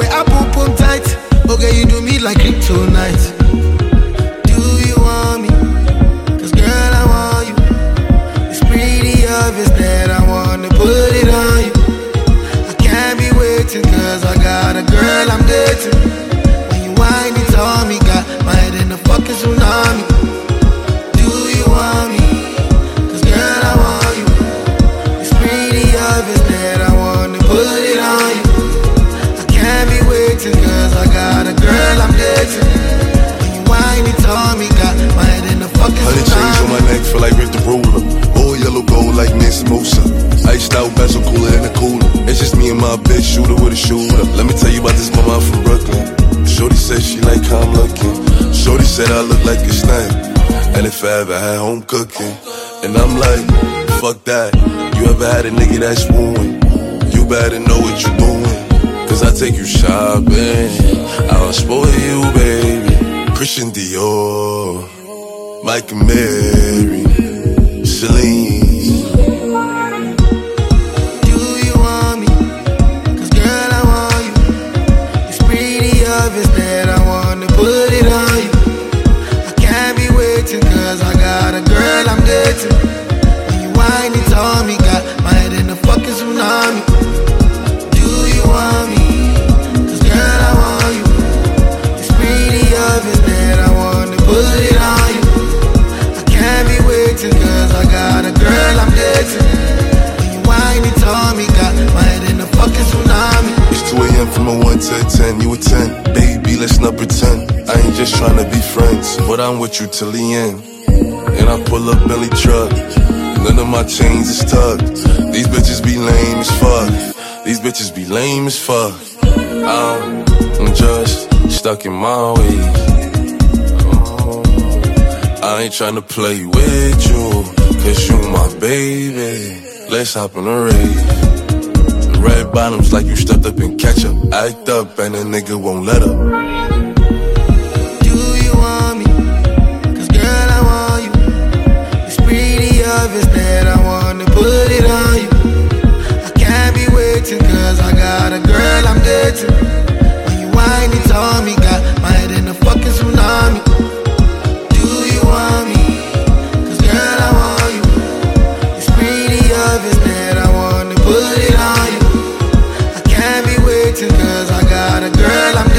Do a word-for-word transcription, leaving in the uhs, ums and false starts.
way I boom boom tight. Okay, you do me like kryptonite. Do you want me? Cause girl, I want you. It's pretty obvious that I wanna put it on you. I can't be waiting cause I got a girl I'm dating. When you whine it on me, got my head in the fucking tsunami. Do you want me? Cause girl, I want you. It's pretty obvious that I wanna put it on you. I can't be waiting cause I got a girl I'm dating. When you whine it on me, got my head in the fucking tsunami. Honey chains on my neck, feel like Rick the Ruler. All yellow gold like Nancy Mosa. Iced out bezel cooler in the cooler. It's just me and my bitch, shooter with a shooter. Let me tell you about this mama from Brooklyn. Shorty said she like how I'm looking. Shorty said I look like a snack. And if I ever had home cooking. And I'm like, fuck that. You ever had a nigga that's wooing? You better know what you doing. Cause I take you shopping. I'll spoil you, baby. Christian Dior, Mike and Mary, Celine. Do you want me? Cause girl, I want you. It's pretty obvious that I wanna put it on you. I can't be waiting cause I got a girl I'm dating. When you whine it on me, got my head in the fucking tsunami. Do you want me? Cause girl, I want you. It's pretty obvious that I wanna put it on you. I can't be waiting cause I got a girl I'm dating. When you whine it on me, got my head in the fucking tsunami. It's two a.m. from a one to a ten, you a ten. Baby, let's not pretend. I ain't just trying to be friends, but I'm with you till the end. And I pull up Bentley truck, none of my chains is tucked. These bitches be lame as fuck. These bitches be lame as fuck. I'm, I'm just stuck in my ways. Oh, I ain't tryna play with you, cause you my baby. Let's hop in a rave. Red bottoms like you stepped up in ketchup. Act up and a nigga won't let up. Do you want me? Cause girl, I want you. It's pretty obvious that I wanna put it on you. I can't be waiting cause I got a girl I'm dating. When you whine it on me, got my head in the fucking tsunami. Do you want me? Cause girl, I want you. It's pretty obvious that I wanna put it on you. I can't be waiting cause I got a girl I'm